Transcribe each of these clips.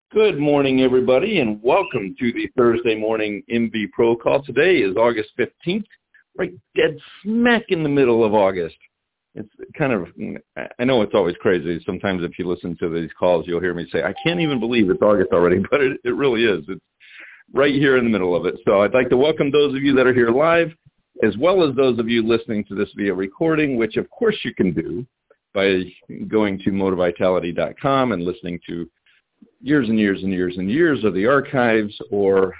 Good morning, everybody, and welcome to the Thursday morning MV Pro call. Today is August 15th, right dead smack in the middle of August. It's kind of, I know it's always crazy. Sometimes if you listen to these calls, you'll hear me say, I can't even believe it's August already, but it really is. It's right here in the middle of it. So I'd like to welcome those of you that are here live, as well as those of you listening to this via recording, which of course you can do by going to motivitality.com and listening to years and years and years and years of the archives, or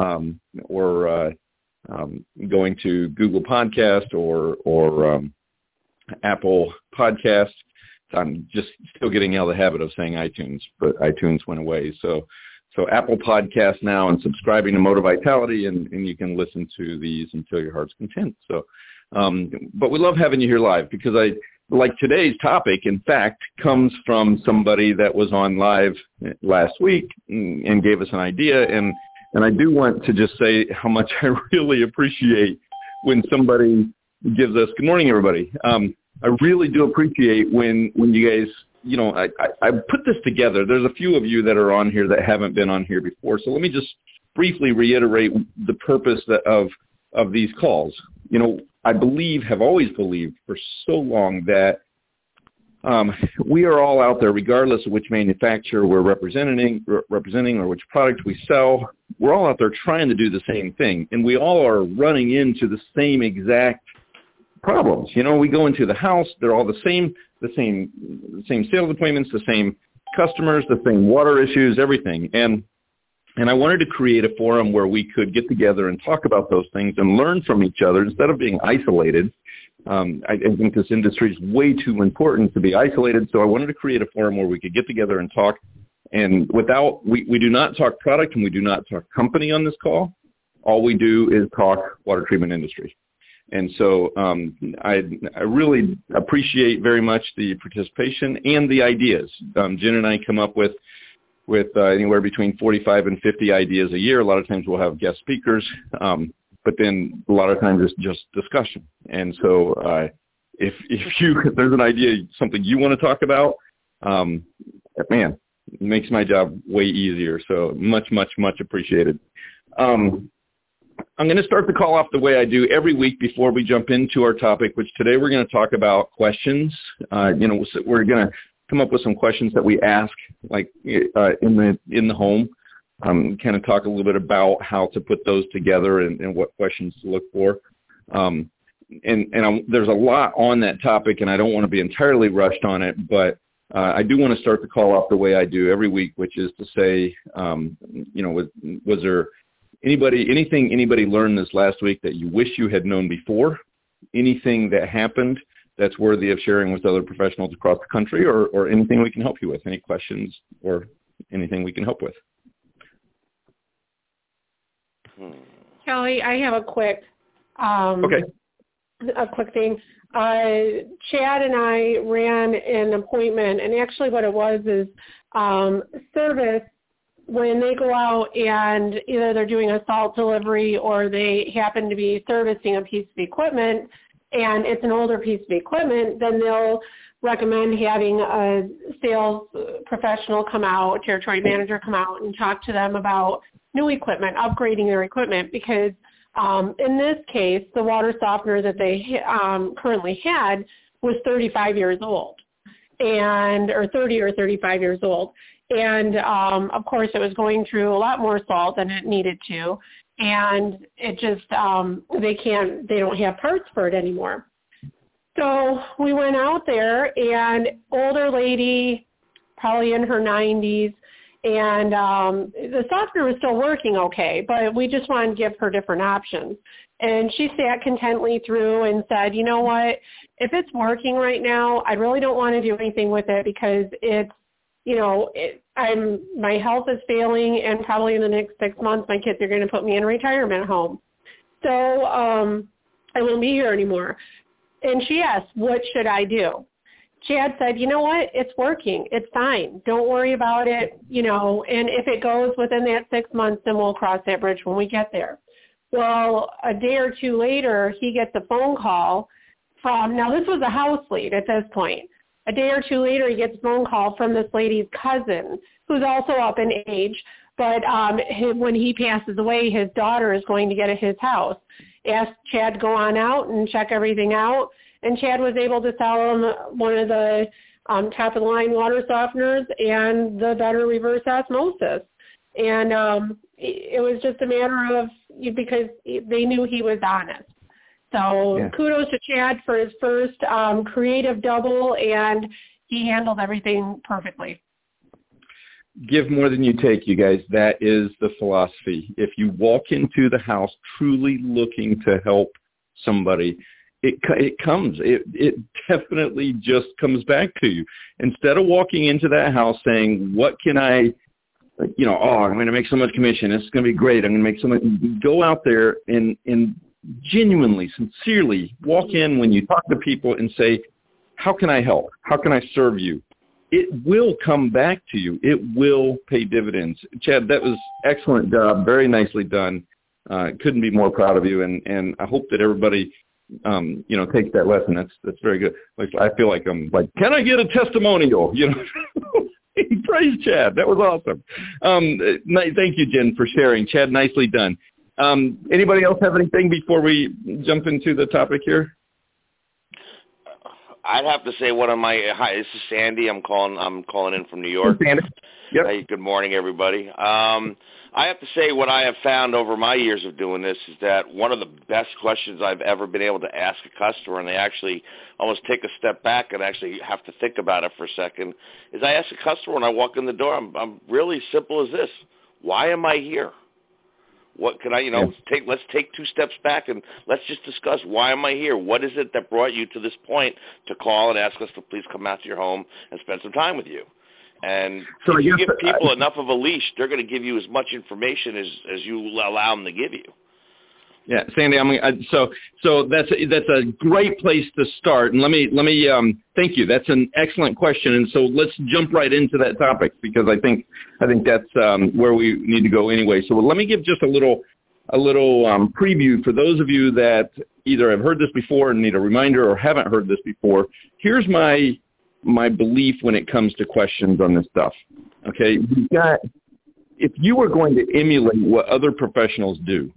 going to Google Podcast or Apple Podcast. I'm just still getting out of the habit of saying iTunes, but iTunes went away. So Apple Podcast now, and subscribing to Motivitality, and you can listen to these until your heart's content. So, but we love having you here live, because like today's topic, in fact, comes from somebody that was on live last week and gave us an idea. And I do want to just say how much I really appreciate when somebody gives us, good morning, everybody. I really do appreciate when you guys, I put this together. There's a few of you that are on here that haven't been on here before. So let me just briefly reiterate the purpose of these calls. I have always believed for so long that we are all out there, regardless of which manufacturer we're representing or which product we sell. We're all out there trying to do the same thing, and we all are running into the same exact problems. We go into the house; they're all the same sales appointments, the same customers, the same water issues, everything. And I wanted to create a forum where we could get together and talk about those things and learn from each other instead of being isolated. I think this industry is way too important to be isolated, so I wanted to create a forum where we could get together and talk. And we do not talk product, and we do not talk company on this call. All we do is talk water treatment industry. And so I really appreciate very much the participation and the ideas. Jen and I come up with anywhere between 45 and 50 ideas a year. A lot of times we'll have guest speakers, but then a lot of times it's just discussion. And so if there's an idea, something you want to talk about, man, it makes my job way easier. So much, much, much appreciated. I'm going to start the call off the way I do every week before we jump into our topic, which today we're going to talk about questions. We're going to come up with some questions that we ask, like in the home. Kind of talk a little bit about how to put those together and what questions to look for. There's a lot on that topic, and I don't want to be entirely rushed on it, but I do want to start the call off the way I do every week, which is to say, was there anything anybody learned this last week that you wish you had known before? Anything that happened that's worthy of sharing with other professionals across the country, or anything we can help you with? Any questions or anything we can help with? Kelly, I have a quick thing. Chad and I ran an appointment, and actually what it was is service. When they go out and either they're doing a salt delivery or they happen to be servicing a piece of equipment, and it's an older piece of equipment, then they'll recommend having a sales professional come out, territory manager come out and talk to them about new equipment, upgrading their equipment, because in this case, the water softener that they currently had was 35 years old, or 30 or 35 years old. And, of course, it was going through a lot more salt than it needed to. And it just, they don't have parts for it anymore. So we went out there, and older lady, probably in her 90s, and the softener was still working okay, but we just wanted to give her different options. And she sat contently through and said, you know what, if it's working right now, I really don't want to do anything with it, because it's, my health is failing, and probably in the next 6 months, my kids are going to put me in a retirement home. So I won't be here anymore. And she asked, what should I do? Chad said, you know what, it's working. It's fine. Don't worry about it, and if it goes within that 6 months, then we'll cross that bridge when we get there. Well, a day or two later, he gets a phone call from, now this was a house lead at this point, A day or two later, he gets a phone call from this lady's cousin, who's also up in age, but when he passes away, his daughter is going to get at his house. Asked Chad to go on out and check everything out, and Chad was able to sell him one of the top-of-the-line water softeners and the better reverse osmosis. And it was just a matter of, because they knew he was honest. So kudos to Chad for his first creative double, and he handled everything perfectly. Give more than you take, you guys. That is the philosophy. If you walk into the house truly looking to help somebody, it comes. It definitely just comes back to you. Instead of walking into that house saying, what can I, I'm going to make so much commission. It's going to be great. I'm going to make so much. Go out there and genuinely, sincerely walk in when you talk to people and say, how can I help? How can I serve you? It will come back to you. It will pay dividends. Chad, that was excellent job. Very nicely done. Couldn't be more proud of you. And I hope that everybody, takes that lesson. That's very good. Like, I feel like I'm like, can I get a testimonial? Praise Chad. That was awesome. Thank you, Jen, for sharing. Chad, nicely done. Anybody else have anything before we jump into the topic here? I'd have to say hi, this is Sandy. I'm calling in from New York. Hey, Sandy. Yep. Hey, good morning, everybody. I have to say what I have found over my years of doing this is that one of the best questions I've ever been able to ask a customer, and they actually almost take a step back and actually have to think about it for a second, is I ask a customer when I walk in the door, I'm really simple as this: why am I here? What can I, let's take two steps back and let's just discuss, why am I here? What is it that brought you to this point to call and ask us to please come out to your home and spend some time with you? And if you give people enough of a leash, they're going to give you as much information as you allow them to give you. Yeah, Sandy, so that's a great place to start. And let me thank you. That's an excellent question. And so let's jump right into that topic, because I think that's where we need to go anyway. So let me give just a little preview for those of you that either have heard this before and need a reminder, or haven't heard this before. Here's my belief when it comes to questions on this stuff. Okay, if you are going to emulate what other professionals do,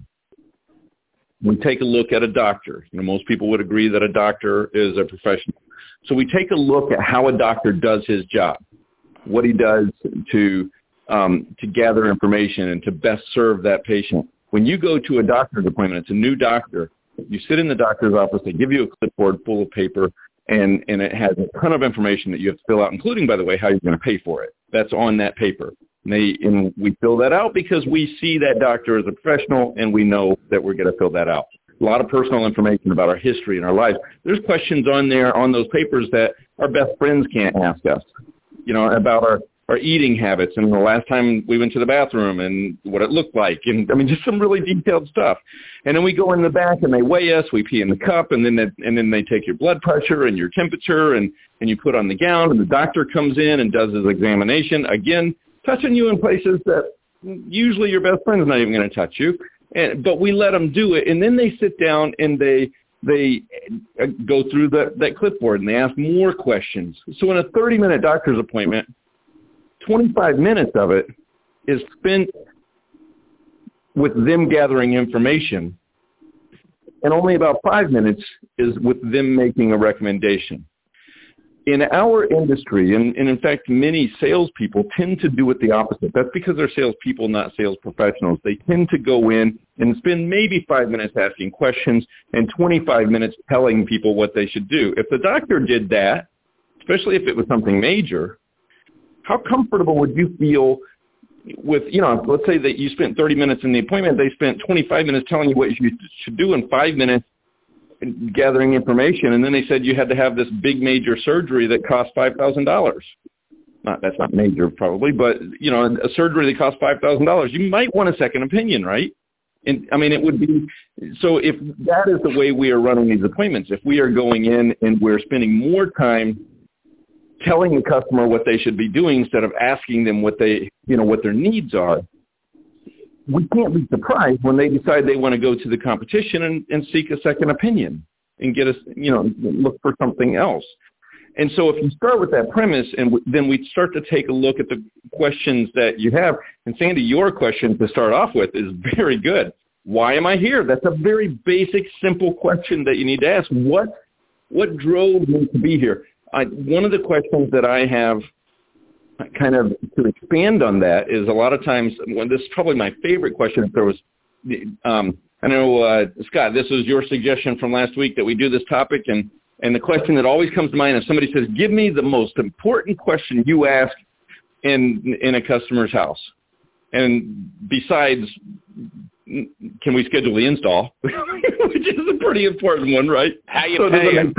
we take a look at a doctor. Most people would agree that a doctor is a professional. So we take a look at how a doctor does his job, what he does to gather information and to best serve that patient. When you go to a doctor's appointment, it's a new doctor. You sit in the doctor's office. They give you a clipboard full of paper, and it has a ton of information that you have to fill out, including, by the way, how you're going to pay for it. That's on that paper. And we fill that out because we see that doctor as a professional, and we know that we're going to fill that out. A lot of personal information about our history and our lives. There's questions on there on those papers that our best friends can't ask us, about our eating habits and the last time we went to the bathroom and what it looked like. And just some really detailed stuff. And then we go in the back and they weigh us, we pee in the cup, and then they take your blood pressure and your temperature and you put on the gown, and the doctor comes in and does his examination. Again, touching you in places that usually your best friend is not even going to touch you. But we let them do it. And then they sit down and they go through that clipboard and they ask more questions. So in a 30-minute doctor's appointment, 25 minutes of it is spent with them gathering information, and only about 5 minutes is with them making a recommendation. In our industry, and in fact, many salespeople tend to do it the opposite. That's because they're salespeople, not sales professionals. They tend to go in and spend maybe 5 minutes asking questions and 25 minutes telling people what they should do. If the doctor did that, especially if it was something major, how comfortable would you feel with, let's say that you spent 30 minutes in the appointment, they spent 25 minutes telling you what you should do and 5 minutes gathering information, and then they said you had to have this big major surgery that cost $5,000. That's not major probably, but a surgery that costs $5,000. You might want a second opinion, right? And it would be, so if that is the way we are running these appointments, if we are going in and we're spending more time telling the customer what they should be doing instead of asking them what what their needs are, we can't be surprised when they decide they want to go to the competition and seek a second opinion and get us, look for something else. And so if you start with that premise, and then we start to take a look at the questions that you have, and Sandy, your question to start off with is very good. Why am I here? That's a very basic, simple question that you need to ask. What drove me to be here? One of the questions that I have kind of to expand on that is a lot of times, this is probably my favorite question, if there was, I know, Scott, this was your suggestion from last week that we do this topic, and the question that always comes to mind is somebody says, give me the most important question you ask in a customer's house. And besides, can we schedule the install? Which is a pretty important one, right? How you pay?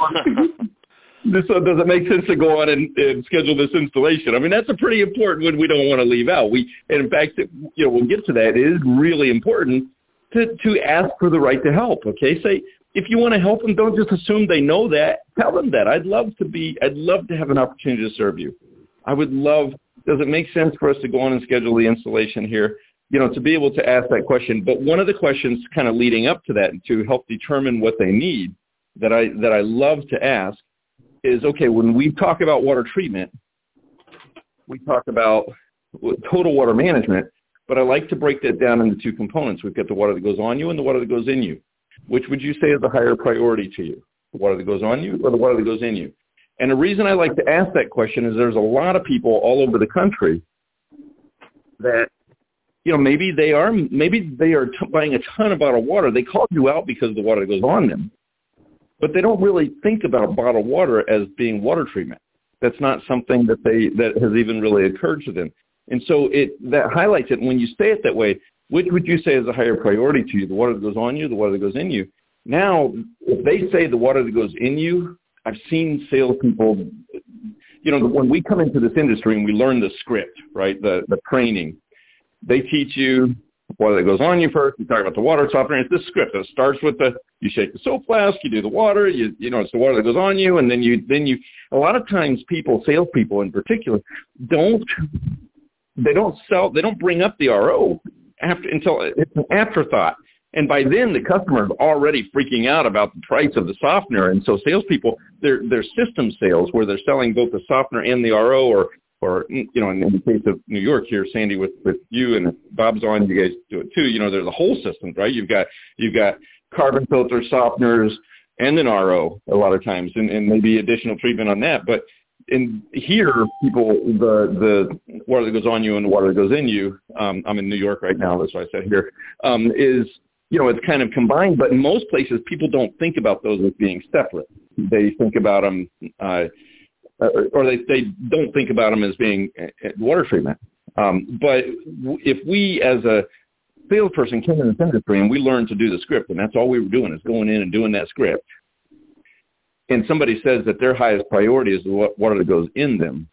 So does it make sense to go on and schedule this installation? I mean, that's a pretty important one we don't want to leave out. And in fact, we'll get to that. It is really important to ask for the right to help, okay? Say, if you want to help them, don't just assume they know that. Tell them that. I'd love to have an opportunity to serve you. Does it make sense for us to go on and schedule the installation here? To be able to ask that question. But one of the questions kind of leading up to that to help determine what they need that I love to ask is, okay, when we talk about water treatment, we talk about total water management, but I like to break that down into two components. We've got the water that goes on you and the water that goes in you. Which would you say is a higher priority to you? The water that goes on you or the water that goes in you? And the reason I like to ask that question is there's a lot of people all over the country that, maybe they are buying a ton of bottled water. They called you out because of the water that goes on them. But they don't really think about bottled water as being water treatment. That's not something that has even really occurred to them. And so that highlights it. When you say it that way, which would you say is a higher priority to you, the water that goes on you, the water that goes in you? Now, if they say the water that goes in you, I've seen salespeople, when we come into this industry and we learn the script, right, the training, they teach you water that goes on you first. You talk about the water softener. It's this script. It starts with you shake the soap flask, you do the water, it's the water that goes on you, and then you. A lot of times, salespeople in particular, they don't bring up the RO until it's an afterthought. And by then, the customer is already freaking out about the price of the softener. And so salespeople, they're system sales where they're selling both the softener and the RO, or in the case of New York here, Sandy, with you and Bob's on, you guys do it too. They're the whole system, right? You've got carbon filter softeners and an RO a lot of times, and maybe additional treatment on that. But in here, people, the water that goes on you and the water that goes in you, I'm in New York right now, that's why I said here, is, it's kind of combined. But in most places, people don't think about those as being separate. They think about them, or they don't think about them as being water treatment. But if we, as a salesperson, came in this industry and we learned to do the script, and that's all we were doing is going in and doing that script, and somebody says that their highest priority is the water that goes in them,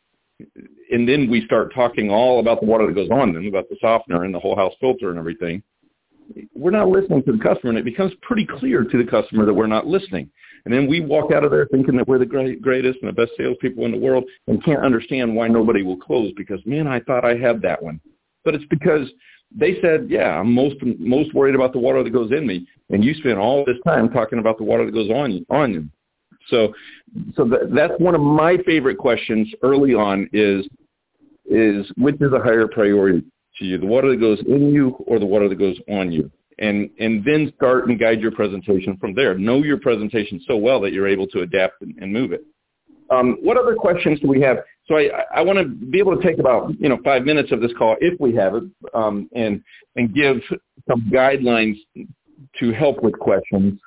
and then we start talking all about the water that goes on them, about the softener and the whole house filter and everything, we're not listening to the customer, and it becomes pretty clear to the customer that we're not listening. And then we walk out of there thinking that we're the greatest and the best salespeople in the world and can't understand why nobody will close because, man, I thought I had that one. But it's because they said, yeah, I'm most worried about the water that goes in me, and you spend all this time talking about the water that goes on you. So that's one of my favorite questions early on is which is a higher priority to you, the water that goes in you or the water that goes on you? And then start and guide your presentation from there. Know your presentation so well that you're able to adapt and move it. What other questions do we have? So I want to be able to take about 5 minutes of this call, if we have it, and give some guidelines to help with questions.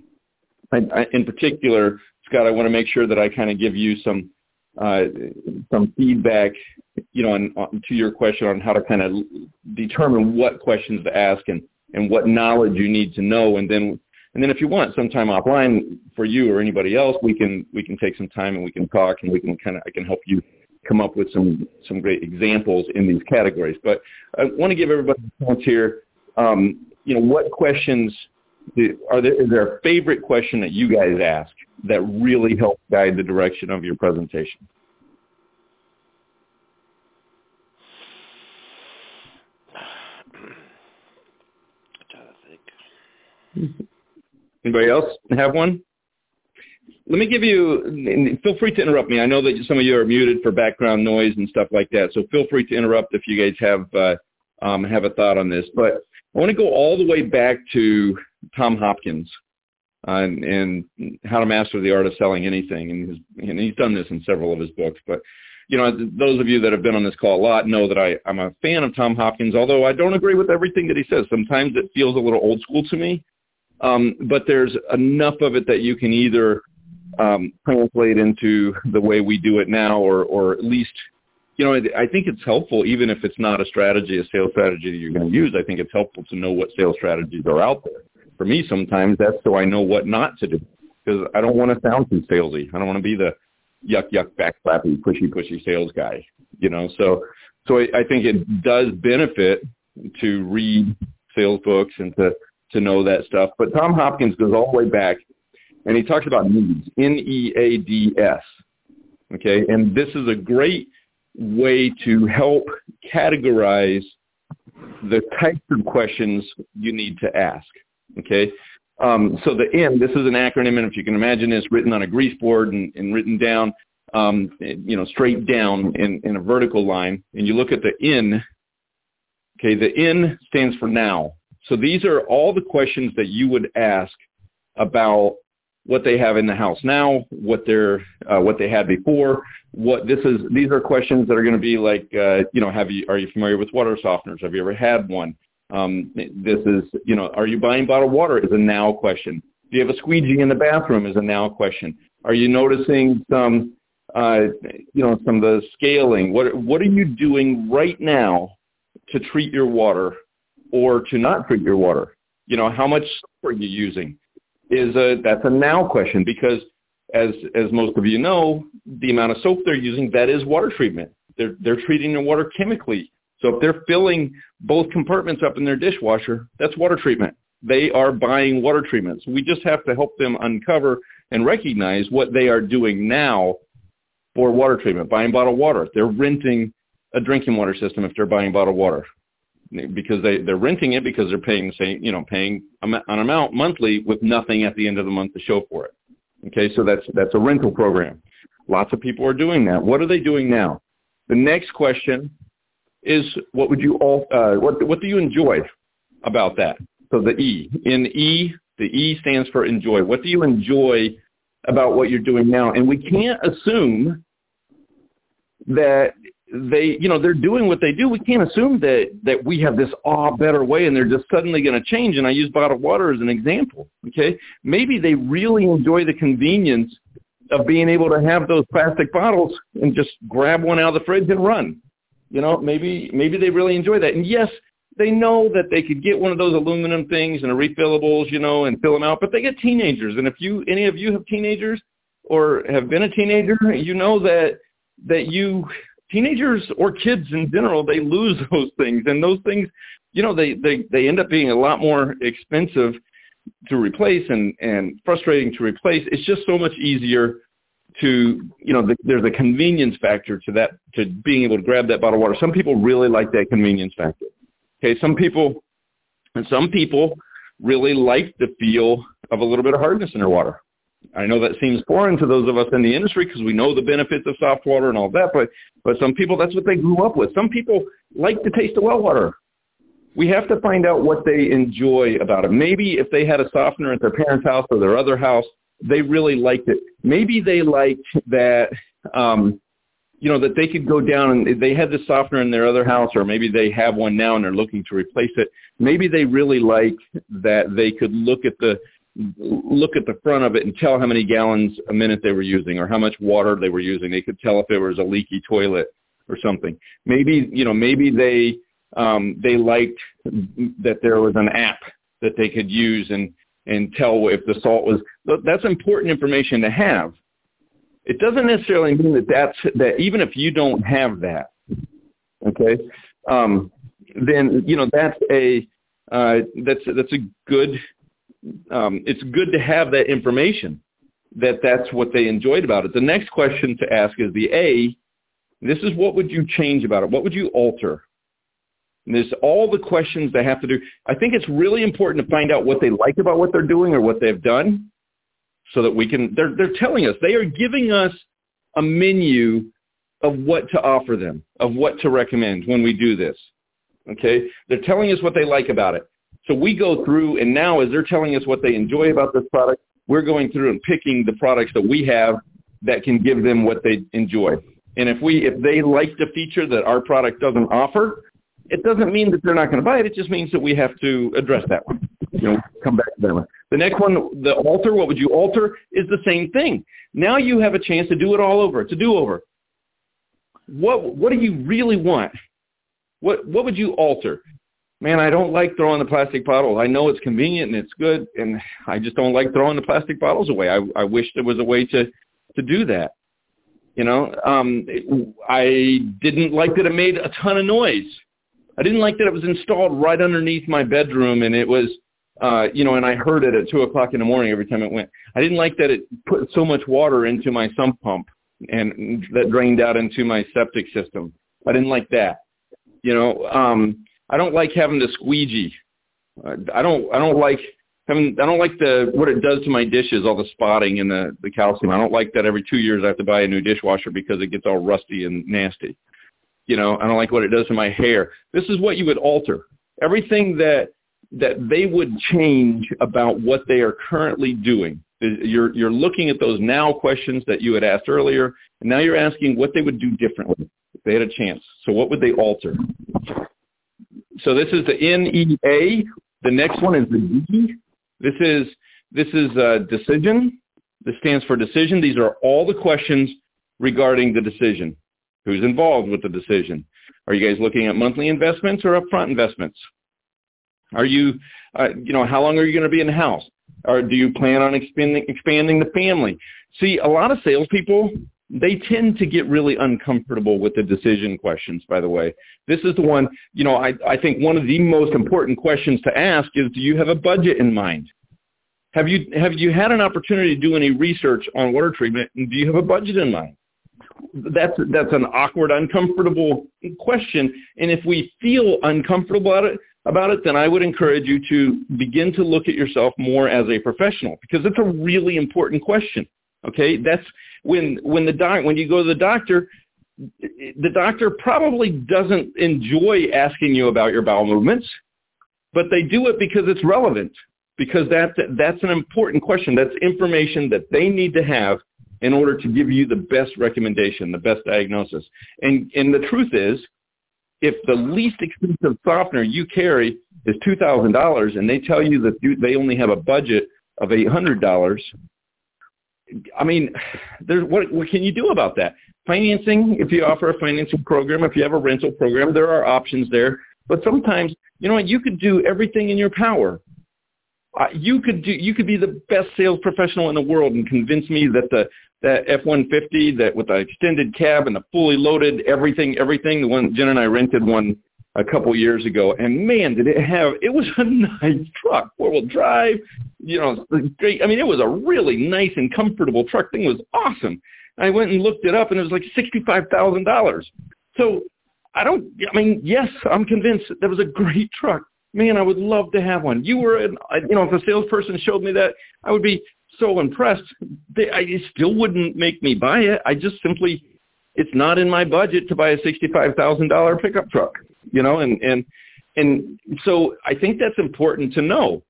In particular, Scott, I want to make sure that I kind of give you some feedback, to your question on how to kind of determine what questions to ask and what knowledge you need to know, and then if you want sometime offline for you or anybody else, we can take some time and we can talk and I can help you come up with some great examples in these categories. But I want to give everybody a chance here. What questions is there a favorite question that you guys ask that really helps guide the direction of your presentation? Anybody else have one? let me give you, and feel free to interrupt me. I know that some of you are muted for background noise and stuff like that, so feel free to interrupt if you guys have a thought on this. But I want to go all the way back to Tom Hopkins and How to Master the Art of Selling Anything, and he's done this in several of his books. But those of you that have been on this call a lot know that I'm a fan of Tom Hopkins, although I don't agree with everything that he says. Sometimes it feels a little old school to me, but there's enough of it that you can either translate into the way we do it now, or at least, I think it's helpful, even if it's not a sales strategy that you're going to use. I think it's helpful to know what sales strategies are out there. For me, sometimes that's so I know what not to do, because I don't want to sound too salesy. I don't want to be the yuck, backslappy, pushy sales guy, So I think it does benefit to read sales books and to know that stuff. But Tom Hopkins goes all the way back, and he talks about needs, Neads, okay? And this is a great way to help categorize the types of questions you need to ask, okay? So the N, this is an acronym, and if you can imagine it's written on a grease board and written down, straight down in a vertical line, and you look at the N, okay, the N stands for now. So these are all the questions that you would ask about what they have in the house now, what they had before. These are questions that are going to be like, are you familiar with water softeners? Have you ever had one? Are you buying bottled water is a now question. Do you have a squeegee in the bathroom is a now question. Are you noticing some of the scaling? What are you doing right now to treat your water or to not treat your water? How much soap are you using? That's a now question, because as most of you know, the amount of soap they're using, that is water treatment. They're treating their water chemically. So if they're filling both compartments up in their dishwasher, that's water treatment. They are buying water treatment. So we just have to help them uncover and recognize what they are doing now for water treatment, buying bottled water. They're renting a drinking water system if they're buying bottled water, because they're renting it because they're paying an amount monthly with nothing at the end of the month to show for it. Okay, so that's a rental program. Lots of people are doing that. What are they doing now? The next question is, what do you enjoy about that? So the E. In E, the E stands for enjoy. What do you enjoy about what you're doing now? And we can't assume that they're doing what they do. We can't assume that we have this better way and they're just suddenly going to change. And I use bottled water as an example. Okay, maybe they really enjoy the convenience of being able to have those plastic bottles and just grab one out of the fridge and run. Maybe they really enjoy that. And yes, they know that they could get one of those aluminum things and a refillables, and fill them out. But they get teenagers, and if any of you have teenagers or have been a teenager, you know that teenagers or kids in general, they lose those things, and those things, they end up being a lot more expensive to replace and frustrating to replace. It's just so much easier to, there's a convenience factor to that, to being able to grab that bottle of water. Some people really like that convenience factor. Okay, some people really like the feel of a little bit of hardness in their water. I know that seems foreign to those of us in the industry because we know the benefits of soft water and all that, but some people, that's what they grew up with. Some people like the taste of well water. We have to find out what they enjoy about it. Maybe if they had a softener at their parents' house or their other house, they really liked it. Maybe they liked that, that they could go down and they had the softener in their other house, or maybe they have one now and they're looking to replace it. Maybe they really like that they could look at the front of it and tell how many gallons a minute they were using or how much water they were using. They could tell if there was a leaky toilet or something. Maybe they liked that there was an app that they could use and tell if the salt was. That's important information to have. It doesn't necessarily mean that even if you don't have that, okay, then that's a good. It's good to have that information, that's what they enjoyed about it. The next question to ask is the A. This is, what would you change about it? What would you alter? And there's all the questions they have to do. I think it's really important to find out what they like about what they're doing or what they've done, so that we can, they're telling us, they are giving us a menu of what to offer them, of what to recommend when we do this. Okay? They're telling us what they like about it. So we go through, and now as they're telling us what they enjoy about this product, we're going through and picking the products that we have that can give them what they enjoy. And if they like the feature that our product doesn't offer, it doesn't mean that they're not going to buy it. It just means that we have to address that one. Come back to that one. The next one, the alter, what would you alter, is the same thing. Now you have a chance to do it all over. It's a do-over. What do you really want? What would you alter? Man, I don't like throwing the plastic bottles. I know it's convenient and it's good, and I just don't like throwing the plastic bottles away. I wish there was a way to do that. I didn't like that it made a ton of noise. I didn't like that it was installed right underneath my bedroom, and it was, and I heard it at 2 o'clock in the morning every time it went. I didn't like that it put so much water into my sump pump and that drained out into my septic system. I didn't like that. I don't like having to squeegee. I don't like what it does to my dishes, all the spotting and the calcium. I don't like that every 2 years I have to buy a new dishwasher because it gets all rusty and nasty. I don't like what it does to my hair. This is what you would alter. Everything that they would change about what they are currently doing. You're looking at those now questions that you had asked earlier, and now you're asking what they would do differently if they had a chance. So what would they alter? So this is the NEA. The next one is the D. This is decision. This stands for decision. These are all the questions regarding the decision. Who's involved with the decision? Are you guys looking at monthly investments or upfront investments? Are you, how long are you going to be in the house? Or do you plan on expanding the family? See, a lot of salespeople, they tend to get really uncomfortable with the decision questions, by the way. This is the one, I think one of the most important questions to ask is, do you have a budget in mind? Have you had an opportunity to do any research on water treatment, and do you have a budget in mind? That's an awkward, uncomfortable question, and if we feel uncomfortable about it, then I would encourage you to begin to look at yourself more as a professional, because it's a really important question. Okay, that's when you go to the doctor probably doesn't enjoy asking you about your bowel movements, but they do it because it's relevant, because that's an important question. That's information that they need to have in order to give you the best recommendation, the best diagnosis. And the truth is, if the least expensive softener you carry is $2,000 and they tell you that they only have a budget of $800, I mean, what can you do about that? Financing, if you offer a financing program, if you have a rental program, there are options there. But sometimes, you could do everything in your power. You could be the best sales professional in the world and convince me that that F-150 that with the extended cab and the fully loaded everything, the one Jen and I rented one a couple years ago, and man, it was a nice truck, 4-wheel drive, great. I mean, it was a really nice and comfortable truck. Thing was awesome. I went and looked it up, and it was like $65,000. So yes, I'm convinced that was a great truck. Man, I would love to have one. If a salesperson showed me that, I would be so impressed. It still wouldn't make me buy it. I just simply, it's not in my budget to buy a $65,000 pickup truck, and so I think that's important to know.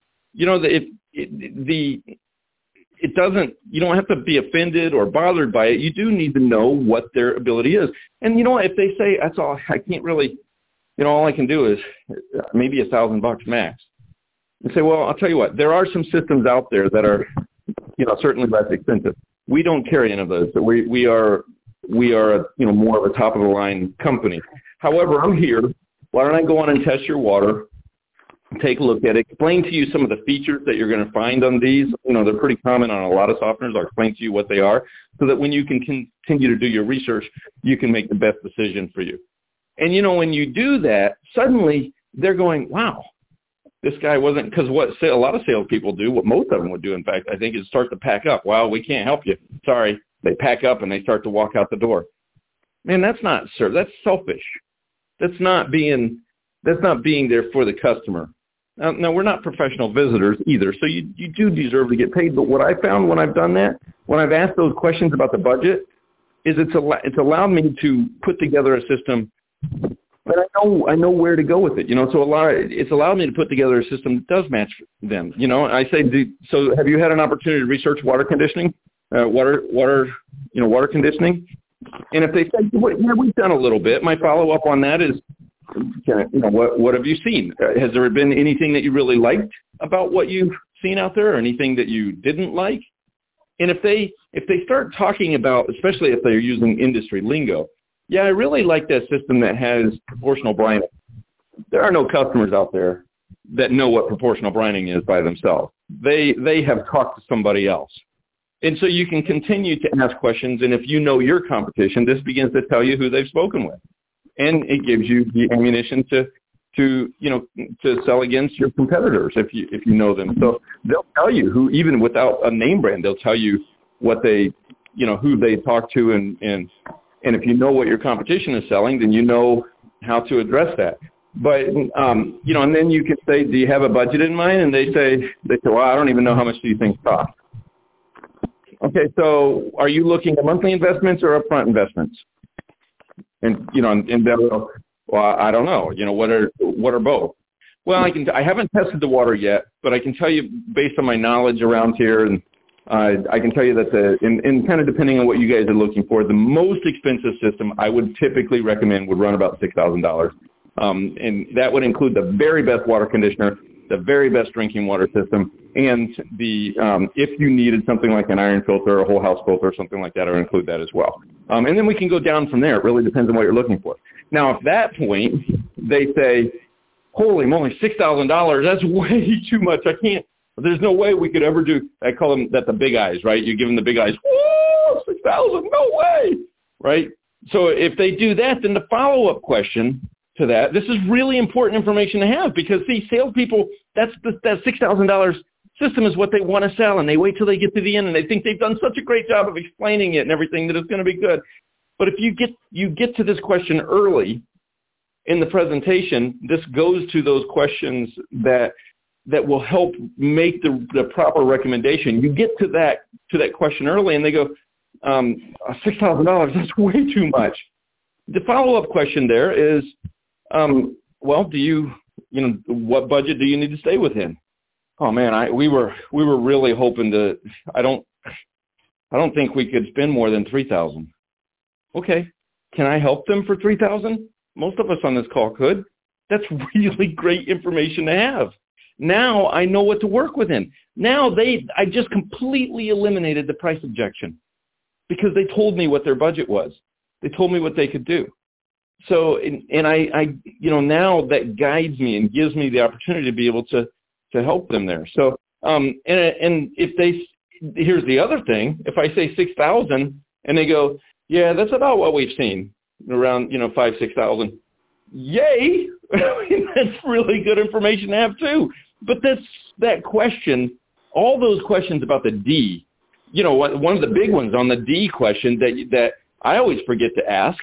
It doesn't, you don't have to be offended or bothered by it. You do need to know what their ability is. And if they say, that's all, I can't really, all I can do is maybe $1,000 max. And say, well, I'll tell you what, there are some systems out there that are, certainly less expensive. We don't carry any of those. So we are more of a top of the line company. However, I'm here. Why don't I go on and test your water, take a look at it, explain to you some of the features that you're going to find on these. They're pretty common on a lot of softeners. I'll explain to you what they are so that when you can continue to do your research, you can make the best decision for you. And, when you do that, suddenly they're going, wow, this guy wasn't, because a lot of salespeople do, what most of them would do, in fact, I think, is start to pack up. Well, we can't help you. Sorry. They pack up and they start to walk out the door. Man, that's selfish. That's not being there for the customer. Now, we're not professional visitors either, so you do deserve to get paid. But what I found when I've done that, when I've asked those questions about the budget, is it's allowed me to put together a system that I know where to go with it. So it's allowed me to put together a system that does match them. I say, so have you had an opportunity to research water conditioning, water conditioning? And if they say, well, yeah, we've done a little bit, my follow-up on that is, what have you seen? Has there been anything that you really liked about what you've seen out there, or anything that you didn't like? And if they start talking about, especially if they're using industry lingo, yeah, I really like that system that has proportional brining. There are no customers out there that know what proportional brining is by themselves. They have talked to somebody else. And so you can continue to ask questions, and if you know your competition, this begins to tell you who they've spoken with. And it gives you the ammunition to sell against your competitors if you know them. So they'll tell you who, even without a name brand, they'll tell you what they, who they talk to, and if you know what your competition is selling, then you know how to address that. But and then you can say, do you have a budget in mind? And they say, well, I don't even know how much these things cost. Okay, so are you looking at monthly investments or upfront investments? And and they'll go, well, I don't know. What are both? Well, I haven't tested the water yet, but I can tell you based on my knowledge around here, and I can tell you that and kind of depending on what you guys are looking for, the most expensive system I would typically recommend would run about $6,000, and that would include the very best water conditioner, the very best drinking water system, and the if you needed something like an iron filter or a whole house filter or something like that, I would include that as well. And then we can go down from there. It really depends on what you're looking for. Now, at that point, they say, holy moly, $6,000, that's way too much. I can't. There's no way we could ever do, I call them that the big eyes, right? You give them the big eyes, whoa, 6,000, no way, right? So if they do that, then the follow-up question to that, this is really important information to have, because see, salespeople, that $6,000 system is what they want to sell, and they wait till they get to the end, and they think they've done such a great job of explaining it and everything that it's going to be good. But if you get to this question early in the presentation, this goes to those questions that will help make the proper recommendation. You get to that question early, and they go, $6,000, that's way too much. The follow-up question there is, well, do you what budget do you need to stay within? Oh man, we were really hoping to. I don't think we could spend more than $3,000. Okay, can I help them for $3,000? Most of us on this call could. That's really great information to have. Now I know what to work within. Now I just completely eliminated the price objection, because they told me what their budget was. They told me what they could do. So, and I now that guides me and gives me the opportunity to be able to help them there. So, and if here's the other thing, if I say 6,000 and they go, yeah, that's about what we've seen, around, 5,000-6,000. Yay! That's really good information to have too. But that question, all those questions about the D, one of the big ones on the D question that I always forget to ask.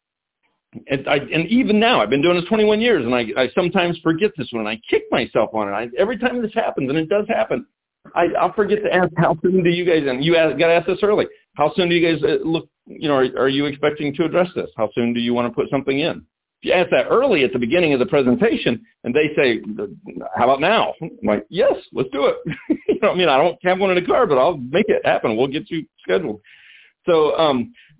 And even now, I've been doing this 21 years, and I sometimes forget this one, and I kick myself on it. Every time this happens, and it does happen, I'll forget to ask, how soon do you guys, and you got to ask this early, how soon do you guys look, are you expecting to address this? How soon do you want to put something in? If you ask that early at the beginning of the presentation, and they say, how about now? I'm like, yes, let's do it. I don't have one in the car, but I'll make it happen. We'll get you scheduled. So,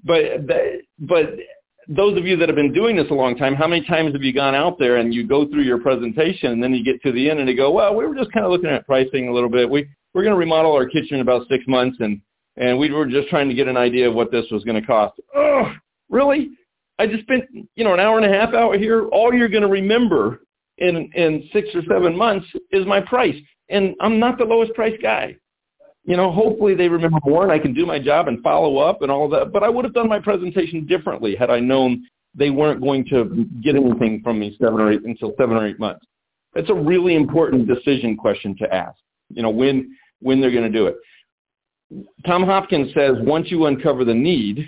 but those of you that have been doing this a long time, how many times have you gone out there and you go through your presentation and then you get to the end and you go, well, we were just kind of looking at pricing a little bit. We're going to remodel our kitchen in about 6 months, and we were just trying to get an idea of what this was going to cost. Oh, really? I just spent, an hour and a half out here. All you're going to remember in 6 or 7 months is my price. And I'm not the lowest price guy. Hopefully they remember more and I can do my job and follow up and all that. But I would have done my presentation differently had I known they weren't going to get anything from me until 7 or 8 months. It's a really important decision question to ask, when they're going to do it. Tom Hopkins says, once you uncover the need,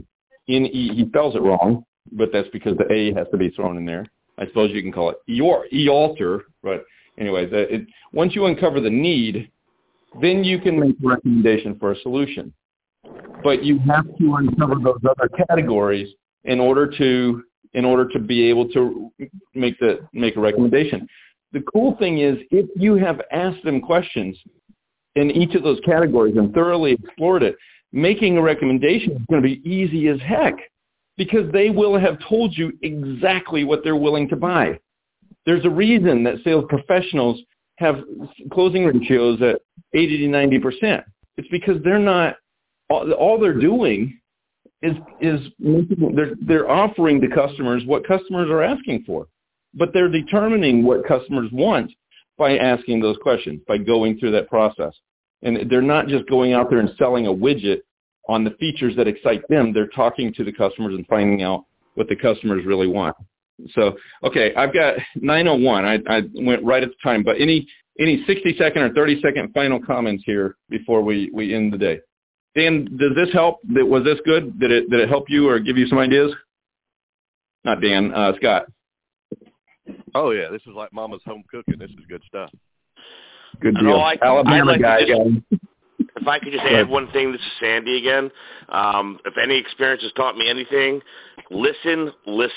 he spells it wrong, but that's because the A has to be thrown in there. I suppose you can call it E-alter, but Anyways, once you uncover the need, then you can make a recommendation for a solution. But you have to uncover those other categories in order to be able to make a recommendation. The cool thing is, if you have asked them questions in each of those categories and thoroughly explored it, making a recommendation is going to be easy as heck, because they will have told you exactly what they're willing to buy. There's a reason that sales professionals have closing ratios at 80 to 90%. It's because they're not, all they're doing is they're offering to customers what customers are asking for. But they're determining what customers want by asking those questions, by going through that process. And they're not just going out there and selling a widget on the features that excite them. They're talking to the customers and finding out what the customers really want. So, okay, I've got 9:01. I went right at the time. But any 60-second or 30-second final comments here before we end the day? Dan, does this help? Was this good? Did it help you or give you some ideas? Not Dan, Scott. Oh, yeah, this is like Mama's home cooking. This is good stuff. Good deal. Alabama guy. If I could just add one thing, this is Sandy again. If any experience has taught me anything, listen.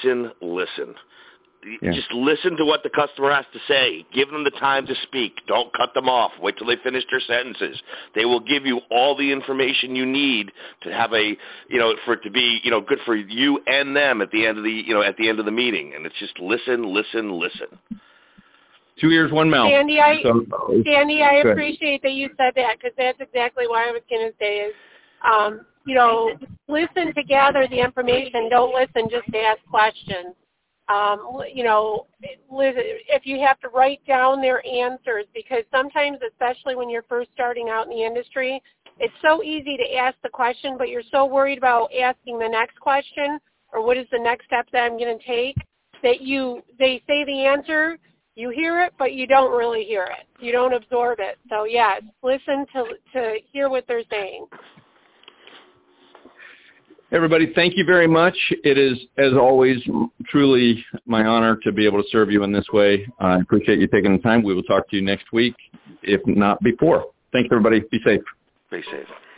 Yeah. Just listen to what the customer has to say. Give them the time to speak. Don't cut them off. Wait till they finish their sentences. They will give you all the information you need to have for it to be, good for you and them at the end of the meeting. And it's just listen. 2 ears, 1 mouth. Sandy, I appreciate that you said that, because that's exactly what I was going to say is, listen to gather the information. Don't listen just to ask questions. If you have to write down their answers, because sometimes, especially when you're first starting out in the industry, it's so easy to ask the question, but you're so worried about asking the next question or what is the next step that I'm going to take that they say the answer, you hear it, but you don't really hear it. You don't absorb it. So, yeah, listen to hear what they're saying. Everybody, thank you very much. It is, as always, truly my honor to be able to serve you in this way. I appreciate you taking the time. We will talk to you next week, if not before. Thanks, everybody. Be safe. Be safe.